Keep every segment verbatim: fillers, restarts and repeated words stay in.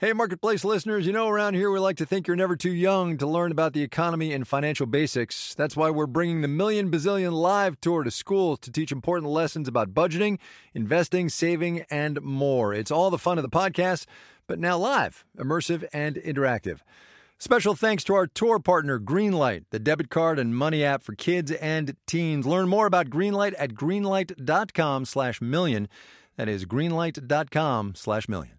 Hey, Marketplace listeners, you know around here we like to think you're never too young to learn about the economy and financial basics. That's why we're bringing the Million Bazillion Live Tour to schools to teach important lessons about budgeting, investing, saving, and more. It's all the fun of the podcast, but now live, immersive, and interactive. Special thanks to our tour partner, Greenlight, the debit card and money app for kids and teens. Learn more about Greenlight at greenlight.com slash million. That is greenlight.com slash million.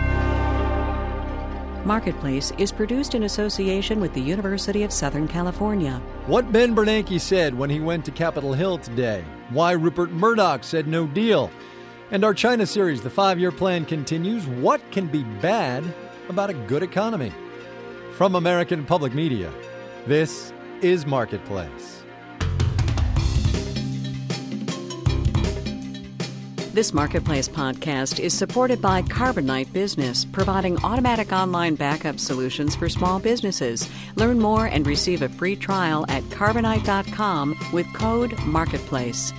Marketplace is produced in association with the University of Southern California. What Ben Bernanke said when he went to Capitol Hill today. Why Rupert Murdoch said no deal. And our China series, The Five-Year Plan, continues. What can be bad about a good economy? From American Public Media, this is Marketplace. This Marketplace podcast is supported by Carbonite Business, providing automatic online backup solutions for small businesses. Learn more and receive a free trial at carbonite dot com with code MARKETPLACE.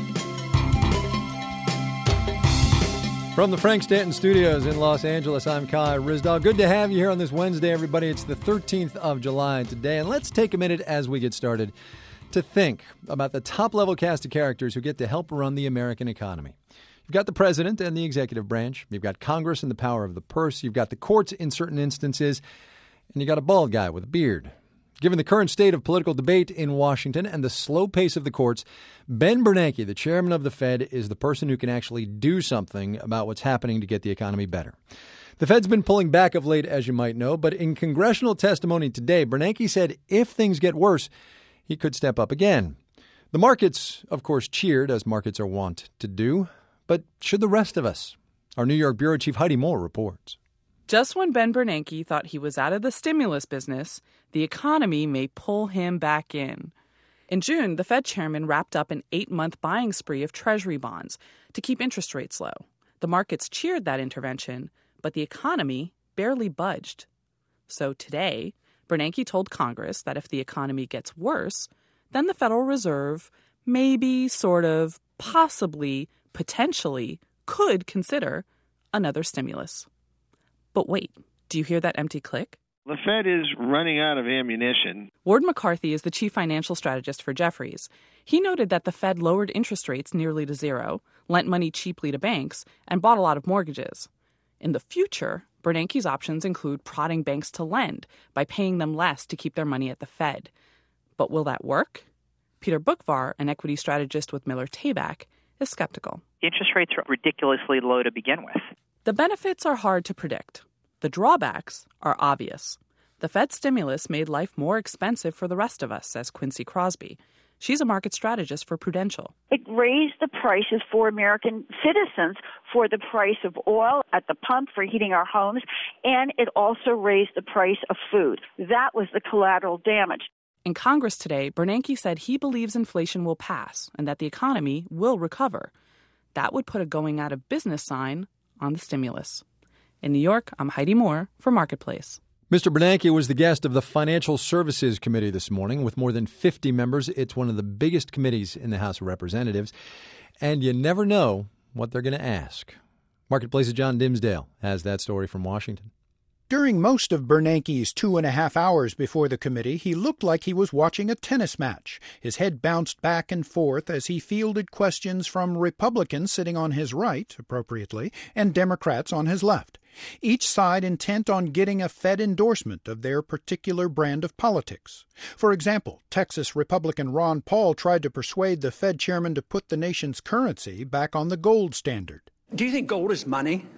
From the Frank Stanton Studios in Los Angeles, I'm Kai Ryssdal. Good to have you here on this Wednesday, everybody. It's the thirteenth of July today, and let's take a minute as we get started to think about the top-level cast of characters who get to help run the American economy. You've got the president and the executive branch. You've got Congress and the power of the purse. You've got the courts in certain instances. And you got a bald guy with a beard. Given the current state of political debate in Washington and the slow pace of the courts, Ben Bernanke, the chairman of the Fed, is the person who can actually do something about what's happening to get the economy better. The Fed's been pulling back of late, as you might know, but in congressional testimony today, Bernanke said if things get worse, he could step up again. The markets, of course, cheered, as markets are wont to do. But should the rest of us? Our New York bureau chief Heidi Moore reports. Just when Ben Bernanke thought he was out of the stimulus business, the economy may pull him back in. In June, the Fed chairman wrapped up an eight-month buying spree of Treasury bonds to keep interest rates low. The markets cheered that intervention, but the economy barely budged. So today, Bernanke told Congress that if the economy gets worse, then the Federal Reserve maybe, sort of, possibly, potentially could consider another stimulus. But wait, do you hear that empty click? The Fed is running out of ammunition. Ward McCarthy is the chief financial strategist for Jefferies. He noted that the Fed lowered interest rates nearly to zero, lent money cheaply to banks, and bought a lot of mortgages. In the future, Bernanke's options include prodding banks to lend by paying them less to keep their money at the Fed. But will that work? Peter Boockvar, an equity strategist with Miller Tabak, is skeptical. Interest rates are ridiculously low to begin with. The benefits are hard to predict. The drawbacks are obvious. The Fed stimulus made life more expensive for the rest of us, says Quincy Crosby. She's a market strategist for Prudential. It raised the prices for American citizens for the price of oil at the pump for heating our homes, and it also raised the price of food. That was the collateral damage. In Congress today, Bernanke said he believes inflation will pass and that the economy will recover. That would put a going out of business sign on the stimulus. In New York, I'm Heidi Moore for Marketplace. Mister Bernanke was the guest of the Financial Services Committee this morning. With more than fifty members, it's one of the biggest committees in the House of Representatives. And you never know what they're going to ask. Marketplace's John Dimsdale has that story from Washington. During most of Bernanke's two and a half hours before the committee, he looked like he was watching a tennis match. His head bounced back and forth as he fielded questions from Republicans sitting on his right, appropriately, and Democrats on his left. Each side intent on getting a Fed endorsement of their particular brand of politics. For example, Texas Republican Ron Paul tried to persuade the Fed chairman to put the nation's currency back on the gold standard. Do you think gold is money?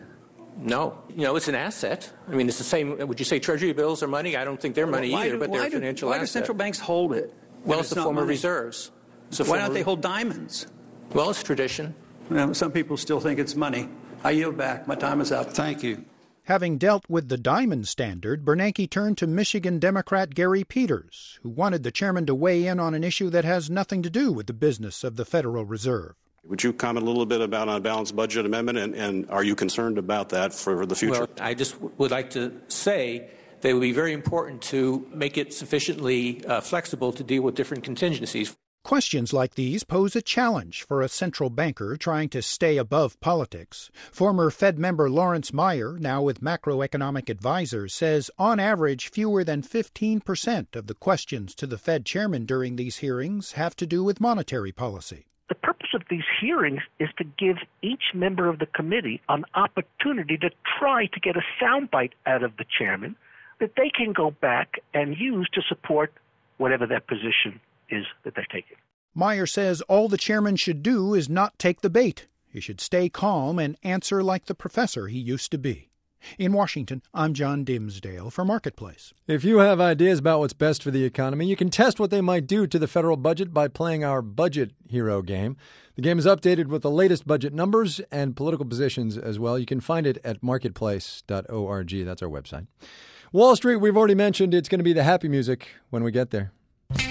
No. You know, it's an asset. I mean, it's the same. Would you say Treasury bills are money? I don't think they're money well, either, do, but they're a do, financial why asset. Why do central banks hold it? Well, it's, it's the form money. of reserves. It's why don't of... they hold diamonds? Well, it's tradition. Well, some people still think it's money. I yield back. My time is up. Thank you. Having dealt with the diamond standard, Bernanke turned to Michigan Democrat Gary Peters, who wanted the chairman to weigh in on an issue that has nothing to do with the business of the Federal Reserve. Would you comment a little bit about a balanced budget amendment, and, and are you concerned about that for the future? Well, I just w- would like to say that it would be very important to make it sufficiently uh, flexible to deal with different contingencies. Questions like these pose a challenge for a central banker trying to stay above politics. Former Fed member Lawrence Meyer, now with Macroeconomic Advisors, says on average fewer than fifteen percent of the questions to the Fed chairman during these hearings have to do with monetary policy. The purpose of these hearings is to give each member of the committee an opportunity to try to get a soundbite out of the chairman that they can go back and use to support whatever their position is that they're taking. Meyer says all the chairman should do is not take the bait. He should stay calm and answer like the professor he used to be. In Washington, I'm John Dimsdale for Marketplace. If you have ideas about what's best for the economy, you can test what they might do to the federal budget by playing our Budget Hero game. The game is updated with the latest budget numbers and political positions as well. You can find it at marketplace dot org. That's our website. Wall Street, we've already mentioned it's going to be the happy music when we get there.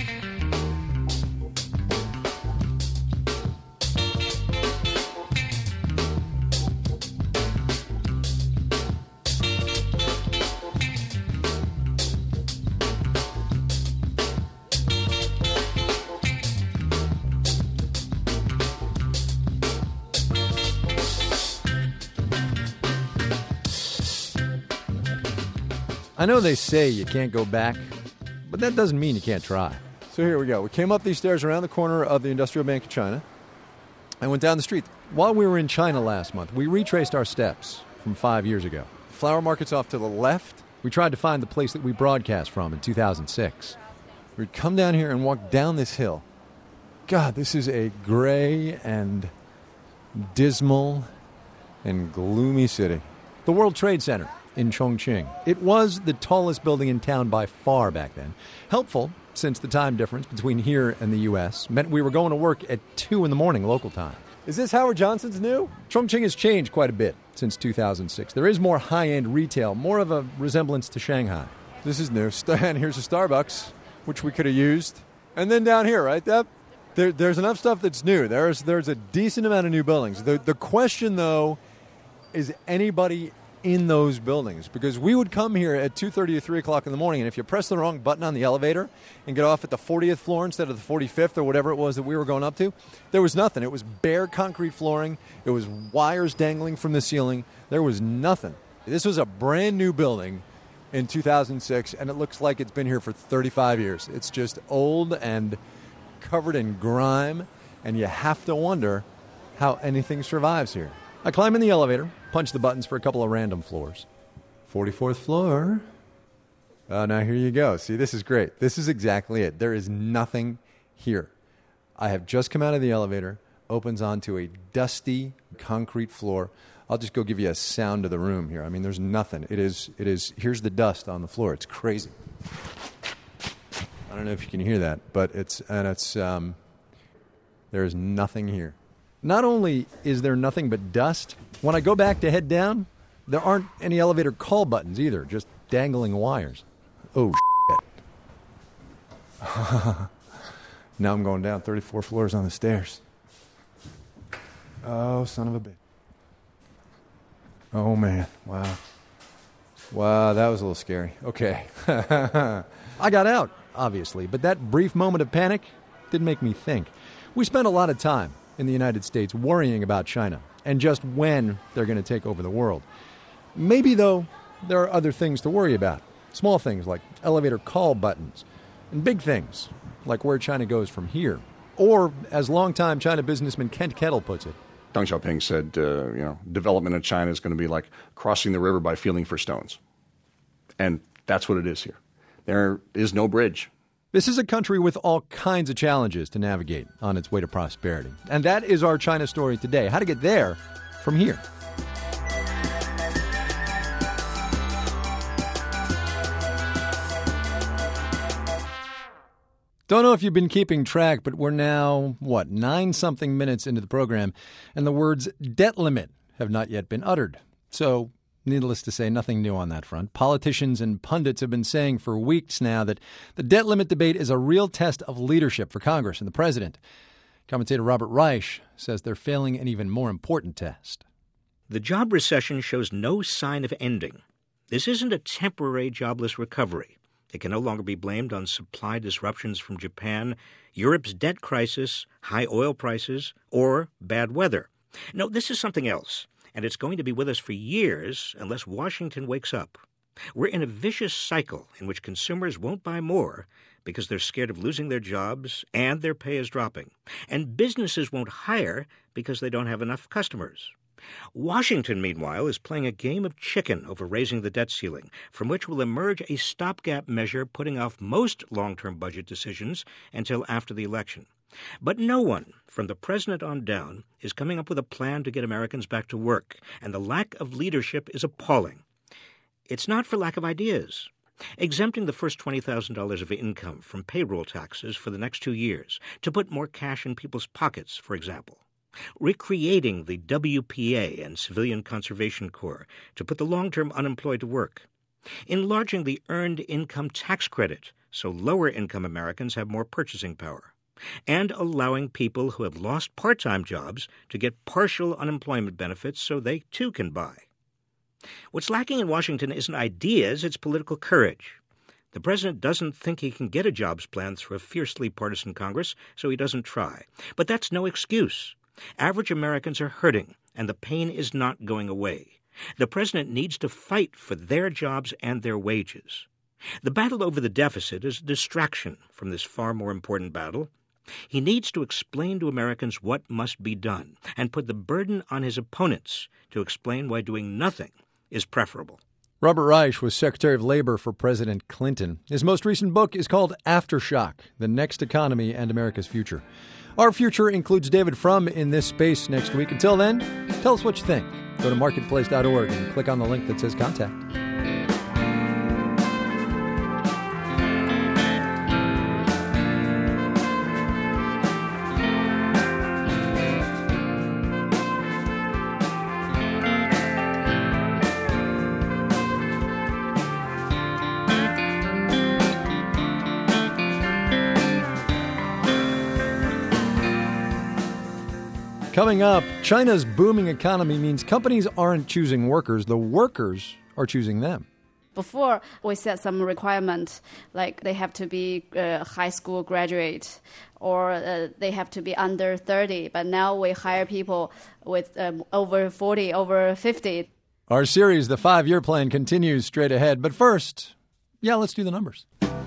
I know they say you can't go back, but that doesn't mean you can't try. So here we go. We came up these stairs around the corner of the Industrial Bank of China and went down the street. While we were in China last month, we retraced our steps from five years ago. Flower market's off to the left. We tried to find the place that we broadcast from in two thousand six. We'd come down here and walk down this hill. God, this is a gray and dismal and gloomy city. The World Trade Center in Chongqing. It was the tallest building in town by far back then. Helpful, since the time difference between here and the U S meant we were going to work at two in the morning local time. Is this Howard Johnson's new? Chongqing has changed quite a bit since two thousand six. There is more high-end retail, more of a resemblance to Shanghai. This is new. And here's a Starbucks, which we could have used. And then down here, right, Deb? There, there's enough stuff that's new. There's there's a decent amount of new buildings. The, the question, though, is anybody in those buildings? Because we would come here at two thirty or three o'clock in the morning, and if you press the wrong button on the elevator and get off at the fortieth floor instead of the forty-fifth or whatever it was that we were going up to, there was nothing. It was bare concrete flooring. It was wires dangling from the ceiling. There was nothing. This was a brand new building in two thousand six, and it looks like it's been here for thirty-five years. It's just old and covered in grime, and you have to wonder how anything survives here. I climb in the elevator, punch the buttons for a couple of random floors. forty-fourth floor. Oh, now here you go. See, this is great. This is exactly it. There is nothing here. I have just come out of the elevator, opens onto a dusty concrete floor. I'll just go give you a sound of the room here. I mean, there's nothing. It is, it is, here's the dust on the floor. It's crazy. I don't know if you can hear that, but it's, and it's, um, there is nothing here. Not only is there nothing but dust, when I go back to head down, there aren't any elevator call buttons either, just dangling wires. Oh, shit. Now I'm going down thirty-four floors on the stairs. Oh, son of a bitch. Oh, man. Wow. Wow, that was a little scary. Okay. I got out, obviously, but that brief moment of panic did make me think. We spent a lot of time in the United States worrying about China and just when they're going to take over the world. Maybe, though, there are other things to worry about. Small things like elevator call buttons, and big things like where China goes from here. Or, as longtime China businessman Kent Kettle puts it, Deng Xiaoping said, uh, you know, development in China is going to be like crossing the river by feeling for stones. And that's what it is here. There is no bridge. This is a country with all kinds of challenges to navigate on its way to prosperity. And that is our China story today. How to get there from here. Don't know if you've been keeping track, but we're now, what, nine-something minutes into the program, and the words debt limit have not yet been uttered. So, needless to say, nothing new on that front. Politicians and pundits have been saying for weeks now that the debt limit debate is a real test of leadership for Congress and the president. Commentator Robert Reich says they're failing an even more important test. The job recession shows no sign of ending. This isn't a temporary jobless recovery. It can no longer be blamed on supply disruptions from Japan, Europe's debt crisis, high oil prices, or bad weather. No, this is something else, and it's going to be with us for years unless Washington wakes up. We're in a vicious cycle in which consumers won't buy more because they're scared of losing their jobs and their pay is dropping, and businesses won't hire because they don't have enough customers. Washington, meanwhile, is playing a game of chicken over raising the debt ceiling, from which will emerge a stopgap measure putting off most long-term budget decisions until after the election. But no one, from the president on down, is coming up with a plan to get Americans back to work, and the lack of leadership is appalling. It's not for lack of ideas. Exempting the first twenty thousand dollars of income from payroll taxes for the next two years, to put more cash in people's pockets, for example. Recreating the W P A and Civilian Conservation Corps to put the long-term unemployed to work. Enlarging the Earned Income Tax Credit so lower-income Americans have more purchasing power. And allowing people who have lost part-time jobs to get partial unemployment benefits so they, too, can buy. What's lacking in Washington isn't ideas, it's political courage. The president doesn't think he can get a jobs plan through a fiercely partisan Congress, so he doesn't try. But that's no excuse. Average Americans are hurting, and the pain is not going away. The president needs to fight for their jobs and their wages. The battle over the deficit is a distraction from this far more important battle. He needs to explain to Americans what must be done and put the burden on his opponents to explain why doing nothing is preferable. Robert Reich was Secretary of Labor for President Clinton. His most recent book is called Aftershock, The Next Economy and America's Future. Our future includes David Frum in this space next week. Until then, tell us what you think. Go to marketplace dot org and click on the link that says Contact. Coming up, China's booming economy means companies aren't choosing workers. The workers are choosing them. Before, we set some requirement, like they have to be a high school graduate or uh, they have to be under thirty. But now we hire people with um, over forty, over fifty. Our series, The Five-Year Plan, continues straight ahead. But first, yeah, let's do the numbers.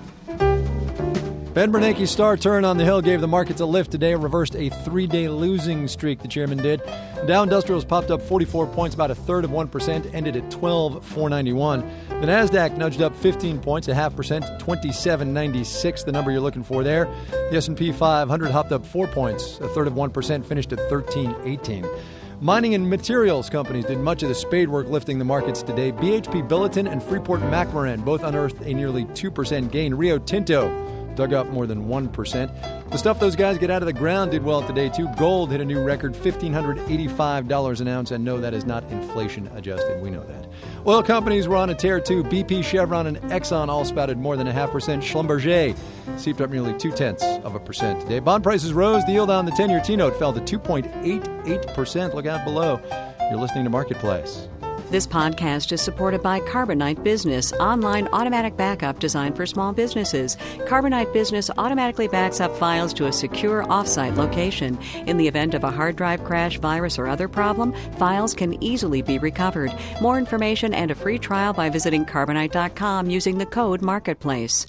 Ben Bernanke's star turn on the Hill gave the markets a lift today, reversed a three-day losing streak, the chairman did. Dow Industrials popped up forty-four points, about a third of one percent, ended at twelve thousand four hundred ninety-one. The Nasdaq nudged up fifteen points, a half percent, twenty-seven ninety-six, the number you're looking for there. The S and P five hundred hopped up four points, a third of one percent, finished at thirteen eighteen. Mining and materials companies did much of the spade work lifting the markets today. B H P Billiton and Freeport-McMoRan both unearthed a nearly two percent gain. Rio Tinto dug up more than one percent. The stuff those guys get out of the ground did well today, too. Gold hit a new record, one thousand five hundred eighty-five dollars an ounce. And no, that is not inflation adjusted. We know that. Oil companies were on a tear, too. B P, Chevron, and Exxon all spouted more than a half percent. Schlumberger seeped up nearly two-tenths of a percent today. Bond prices rose. The yield on the ten-year T-note fell to two point eight eight percent. Look out below. You're listening to Marketplace. This podcast is supported by Carbonite Business, online automatic backup designed for small businesses. Carbonite Business automatically backs up files to a secure off-site location. In the event of a hard drive crash, virus, or other problem, files can easily be recovered. More information and a free trial by visiting carbonite dot com using the code MARKETPLACE.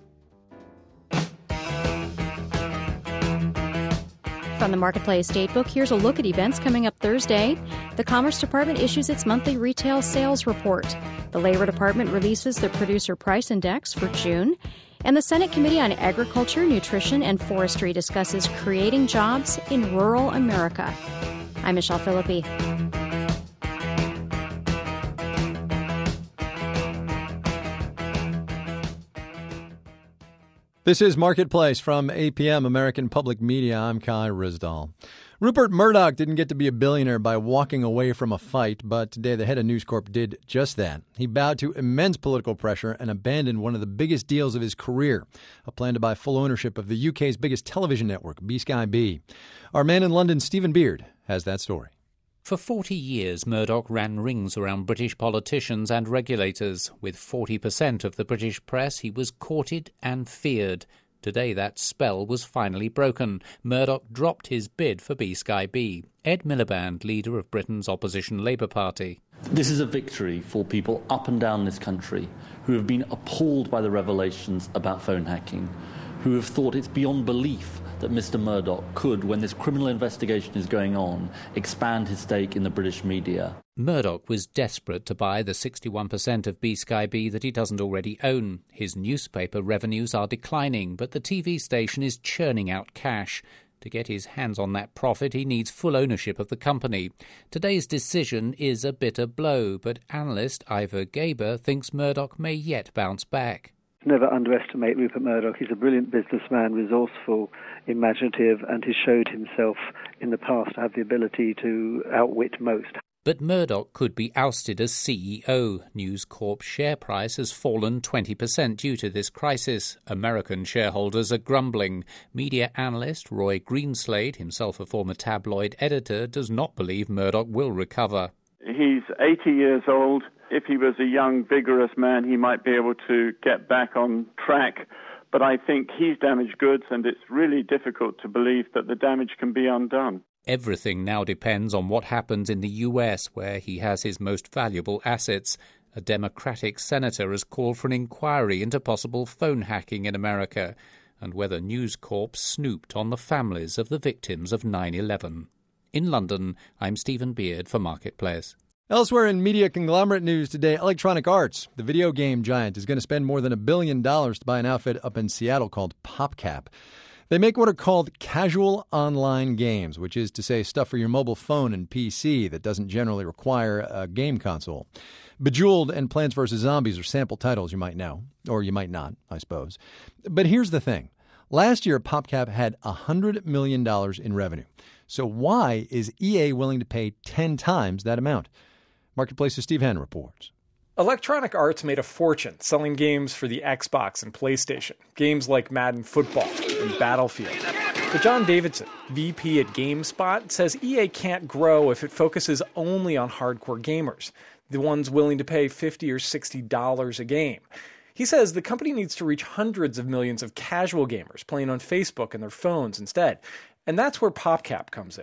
From the Marketplace Datebook, here's a look at events coming up Thursday. The Commerce Department issues its monthly retail sales report. The Labor Department releases the Producer Price Index for June. And the Senate Committee on Agriculture, Nutrition, and Forestry discusses creating jobs in rural America. I'm Michelle Philippi. This is Marketplace from A P M, American Public Media. I'm Kai Rizdal. Rupert Murdoch didn't get to be a billionaire by walking away from a fight, but today the head of News Corp did just that. He bowed to immense political pressure and abandoned one of the biggest deals of his career, a plan to buy full ownership of the U K's biggest television network, B Sky B. Our man in London, Stephen Beard, has that story. For forty years, Murdoch ran rings around British politicians and regulators. With forty percent of the British press, he was courted and feared. Today that spell was finally broken. Murdoch dropped his bid for B Sky B. Ed Miliband, leader of Britain's opposition Labour Party. This is a victory for people up and down this country who have been appalled by the revelations about phone hacking, who have thought it's beyond belief that Mister Murdoch could, when this criminal investigation is going on, expand his stake in the British media. Murdoch was desperate to buy the sixty-one percent of B Sky B that he doesn't already own. His newspaper revenues are declining, but the T V station is churning out cash. To get his hands on that profit, he needs full ownership of the company. Today's decision is a bitter blow, but analyst Ivor Gaber thinks Murdoch may yet bounce back. Never underestimate Rupert Murdoch. He's a brilliant businessman, resourceful, imaginative, and has showed himself in the past to have the ability to outwit most. But Murdoch could be ousted as C E O. News Corp's share price has fallen twenty percent due to this crisis. American shareholders are grumbling. Media analyst Roy Greenslade, himself a former tabloid editor, does not believe Murdoch will recover. He's eighty years old. If he was a young, vigorous man, he might be able to get back on track. But I think he's damaged goods, and it's really difficult to believe that the damage can be undone. Everything now depends on what happens in the U S, where he has his most valuable assets. A Democratic senator has called for an inquiry into possible phone hacking in America, and whether News Corp snooped on the families of the victims of nine eleven. In London, I'm Stephen Beard for Marketplace. Elsewhere in media conglomerate news today, Electronic Arts, the video game giant, is going to spend more than a billion dollars to buy an outfit up in Seattle called PopCap. They make what are called casual online games, which is to say stuff for your mobile phone and P C that doesn't generally require a game console. Bejeweled and Plants versus. Zombies are sample titles you might know, or you might not, I suppose. But here's the thing. Last year, PopCap had one hundred million dollars in revenue. So why is E A willing to pay ten times that amount? Marketplace's Steve Henn reports. Electronic Arts made a fortune selling games for the Xbox and PlayStation, games like Madden Football and Battlefield. But John Davidson, V P at GameSpot, says E A can't grow if it focuses only on hardcore gamers, the ones willing to pay fifty dollars or sixty dollars a game. He says the company needs to reach hundreds of millions of casual gamers playing on Facebook and their phones instead, and that's where PopCap comes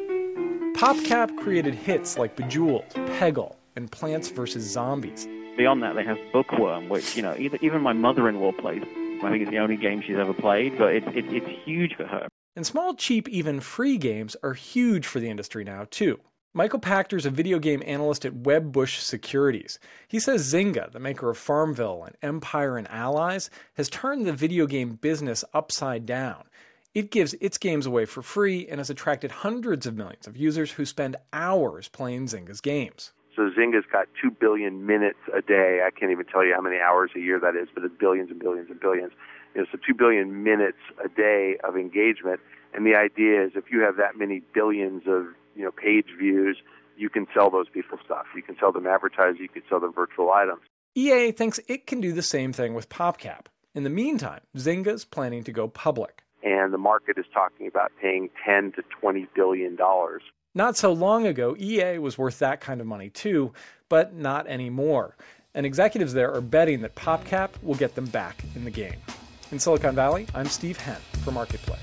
in. PopCap created hits like Bejeweled, Peggle, and Plants versus. Zombies. Beyond that, they have Bookworm, which, you know, even my mother-in-law plays. I think it's the only game she's ever played, but it, it, it's huge for her. And small, cheap, even free games are huge for the industry now, too. Michael Pachter's a video game analyst at Wedbush Securities. He says Zynga, the maker of Farmville and Empire and Allies, has turned the video game business upside down. It gives its games away for free and has attracted hundreds of millions of users who spend hours playing Zynga's games. So Zynga's got two billion minutes a day. I can't even tell you how many hours a year that is, but it's billions and billions and billions. You know, so two billion minutes a day of engagement. And the idea is if you have that many billions of, you know, page views, you can sell those people stuff. You can sell them advertising. You can sell them virtual items. E A thinks it can do the same thing with PopCap. In the meantime, Zynga's planning to go public. And the market is talking about paying ten to twenty billion dollars. Not so long ago, E A was worth that kind of money too, but not anymore. And executives there are betting that PopCap will get them back in the game. In Silicon Valley, I'm Steve Henn for Marketplace.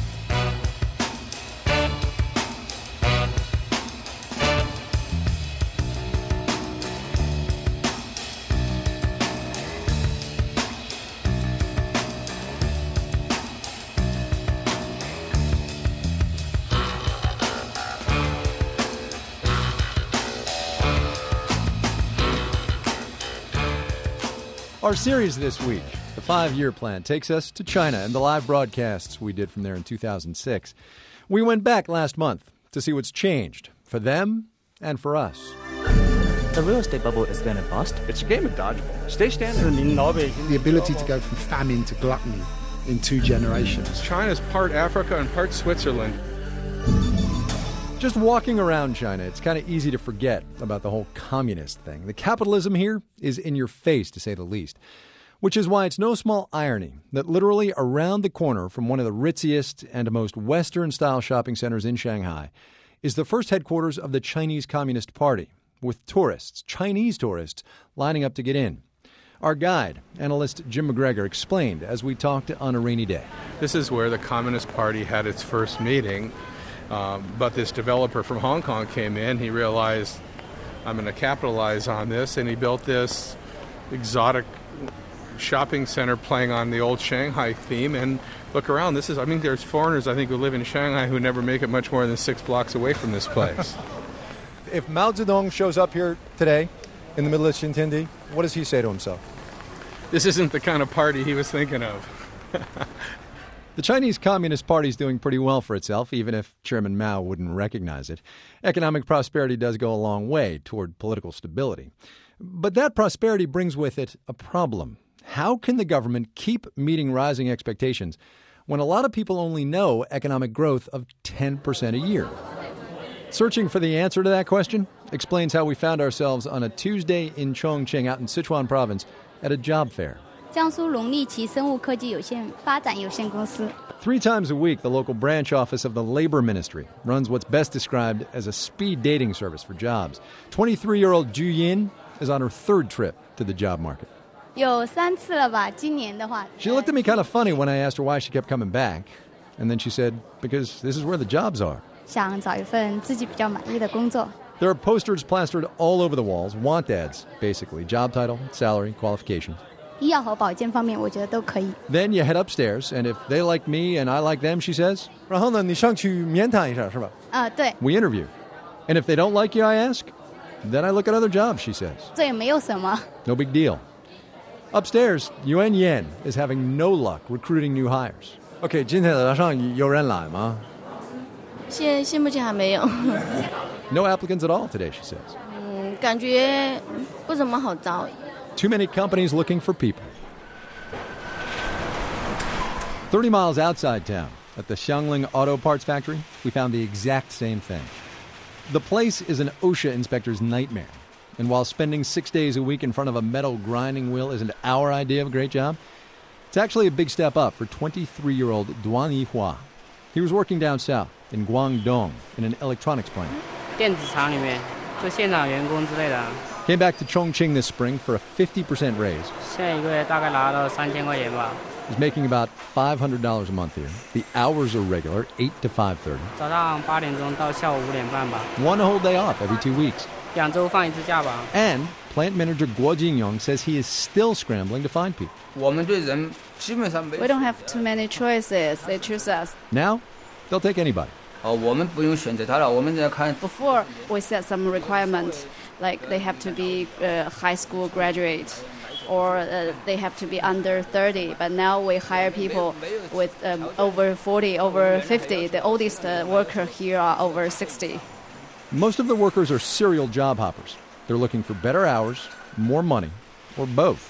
Our series this week, the five-year plan, takes us to China and the live broadcasts we did from there in two thousand six. We went back last month to see what's changed for them and for us. The real estate bubble is going to bust. It's a game of dodgeball. Stay standing. The ability to go from famine to gluttony in two generations. China's part Africa and part Switzerland. Just walking around China, it's kind of easy to forget about the whole communist thing. The capitalism here is in your face, to say the least, which is why it's no small irony that literally around the corner from one of the ritziest and most Western-style shopping centers in Shanghai is the first headquarters of the Chinese Communist Party, with tourists, Chinese tourists, lining up to get in. Our guide, analyst Jim McGregor, explained as we talked on a rainy day. This is where the Communist Party had its first meeting, um, but this developer from Hong Kong came in. He realized, I'm going to capitalize on this, and he built this exotic shopping center playing on the old Shanghai theme. And look around, this is, I mean, there's foreigners, I think, who live in Shanghai who never make it much more than six blocks away from this place. If Mao Zedong shows up here today in the middle of Xintiandi, what does he say to himself? This isn't the kind of party he was thinking of. The Chinese Communist Party is doing pretty well for itself, even if Chairman Mao wouldn't recognize it. Economic prosperity does go a long way toward political stability. But that prosperity brings with it a problem. How can the government keep meeting rising expectations when a lot of people only know economic growth of ten percent a year? Searching for the answer to that question explains how we found ourselves on a Tuesday in Chongqing out in Sichuan province at a job fair. Three times a week, the local branch office of the Labor Ministry runs what's best described as a speed dating service for jobs. twenty-three-year-old Ju Yin is on her third trip to the job market. She looked at me kind of funny when I asked her why she kept coming back. And then she said, because this is where the jobs are. There are posters plastered all over the walls, want ads, basically. Job title, salary, qualifications. Then you head upstairs, and if they like me and I like them, she says, we interview. And if they don't like you, I ask, then I look at other jobs, she says. No big deal. Upstairs, Yuan Yan is having no luck recruiting new hires. Okay, 今天早上有人来吗? No applicants at all today, she says. Too many companies looking for people. Thirty miles outside town, at the Xiangling Auto Parts Factory, we found the exact same thing. The place is an OSHA inspector's nightmare. And while spending six days a week in front of a metal grinding wheel isn't our idea of a great job, it's actually a big step up for twenty-three-year-old Duan Yihua. He was working down south in Guangdong in an electronics plant. Came back to Chongqing this spring for a fifty percent raise. He's making about five hundred dollars a month here. The hours are regular, eight to five thirty. One whole day off every two weeks. And plant manager Guo Jingyong says he is still scrambling to find people. We don't have too many choices. They choose us. Now, they'll take anybody. Before, we set some requirements, like they have to be a high school graduate or uh, they have to be under thirty. But now we hire people with um, over forty, over fifty. The oldest uh, worker here are over sixty. Most of the workers are serial job hoppers. They're looking for better hours, more money, or both.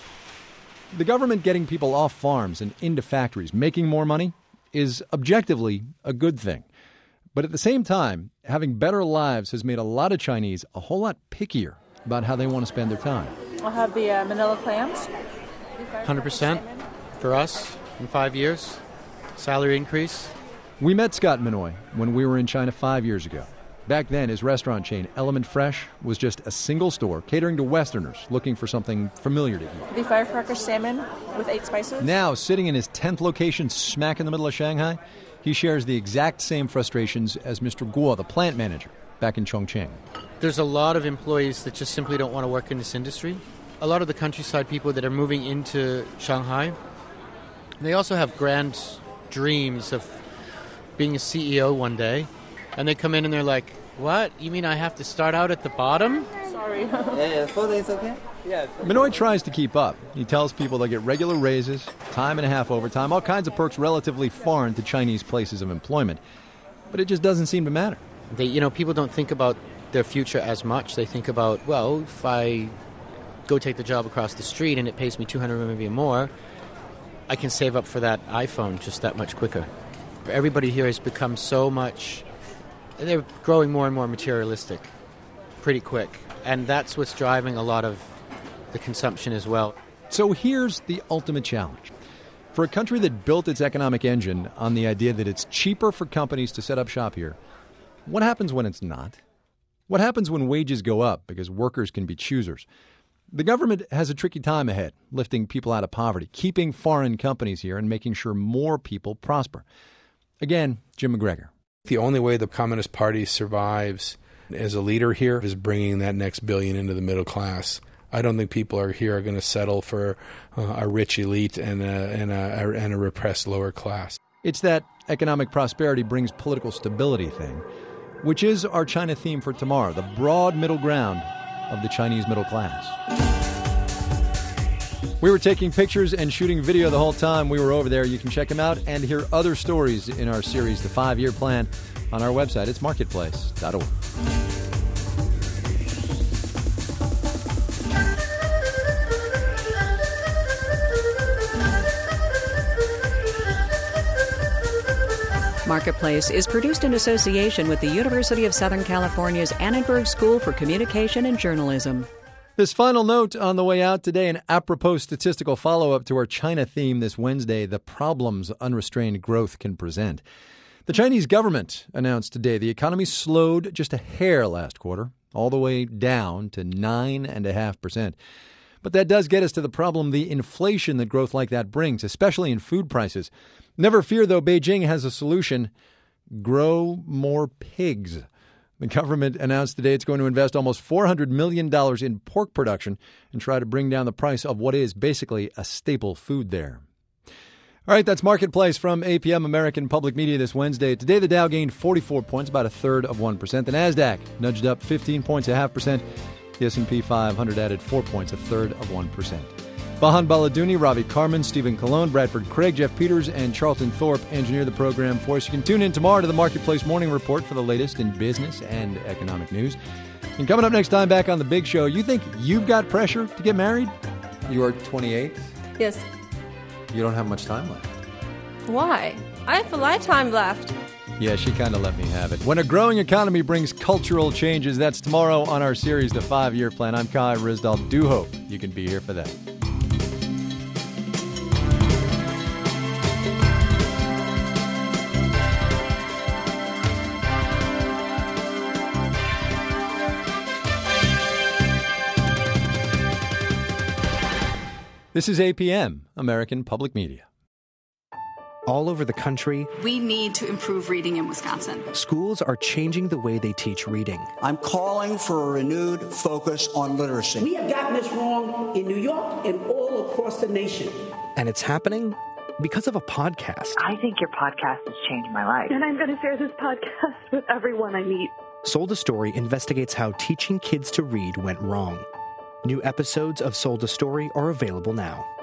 The government getting people off farms and into factories, making more money, is objectively a good thing. But at the same time, having better lives has made a lot of Chinese a whole lot pickier about how they want to spend their time. I'll have the uh, manila clams. one hundred percent for us in five years. Salary increase. We met Scott Minoy when we were in China five years ago. Back then, his restaurant chain, Element Fresh, was just a single store catering to Westerners looking for something familiar to eat. The firecracker salmon with eight spices. Now, sitting in his tenth location smack in the middle of Shanghai, he shares the exact same frustrations as Mister Guo, the plant manager, back in Chongqing. There's a lot of employees that just simply don't want to work in this industry. A lot of the countryside people that are moving into Shanghai, they also have grand dreams of being a C E O one day. And they come in and they're like, what? You mean I have to start out at the bottom? Sorry. yeah, yeah, four days okay? Yeah. Minoy tries to keep up. He tells people they'll get regular raises, time and a half overtime, all kinds of perks relatively foreign to Chinese places of employment. But it just doesn't seem to matter. They, you know, people don't think about their future as much. They think about, well, if I go take the job across the street and it pays me two hundred maybe more, I can save up for that iPhone just that much quicker. Everybody here has become so much... They're growing more and more materialistic pretty quick. And that's what's driving a lot of the consumption as well. So here's the ultimate challenge. For a country that built its economic engine on the idea that it's cheaper for companies to set up shop here, What happens when it's not? What happens when wages go up because workers can be choosers? The government has a tricky time ahead, lifting people out of poverty, keeping foreign companies here, and making sure more people prosper. Again, Jim McGregor. The only way the Communist Party survives as a leader here is bringing that next billion into the middle class. I don't think people are here are going to settle for uh, a rich elite and a, and, a, and a repressed lower class. It's that economic prosperity brings political stability thing, which is our China theme for tomorrow, the broad middle ground of the Chinese middle class. We were taking pictures and shooting video the whole time we were over there. You can check them out and hear other stories in our series, The Five-Year Plan, on our website. It's marketplace dot org. Marketplace is produced in association with the University of Southern California's Annenberg School for Communication and Journalism. This final note on the way out today, an apropos statistical follow-up to our China theme this Wednesday, the problems unrestrained growth can present. The Chinese government announced today the economy slowed just a hair last quarter, all the way down to nine point five percent. But that does get us to the problem, the inflation that growth like that brings, especially in food prices. Never fear, though, Beijing has a solution. Grow more pigs. The government announced today it's going to invest almost four hundred million dollars in pork production and try to bring down the price of what is basically a staple food there. All right, that's Marketplace from A P M American Public Media this Wednesday. Today, the Dow gained forty-four points, about a third of one percent. The NASDAQ nudged up fifteen points, a half percent. The S and P five hundred added four points, a third of one percent. Bahan Baladuni, Ravi Carmen, Stephen Colon, Bradford Craig, Jeff Peters, and Charlton Thorpe engineer the program for us. You can tune in tomorrow to the Marketplace Morning Report for the latest in business and economic news. And coming up next time back on The Big Show, you think you've got pressure to get married? You are twenty-eight? Yes. You don't have much time left. Why? I have a lifetime left. Yeah, she kind of let me have it. When a growing economy brings cultural changes, that's tomorrow on our series, The Five-Year Plan. I'm Kai Ryssdal. Do hope you can be here for that. This is A P M, American Public Media. All over the country, we need to improve reading in Wisconsin. Schools are changing the way they teach reading. I'm calling for a renewed focus on literacy. We have gotten this wrong in New York and all across the nation. And it's happening because of a podcast. I think your podcast has changed my life. And I'm going to share this podcast with everyone I meet. Sold a Story investigates how teaching kids to read went wrong. New episodes of Sold a Story are available now.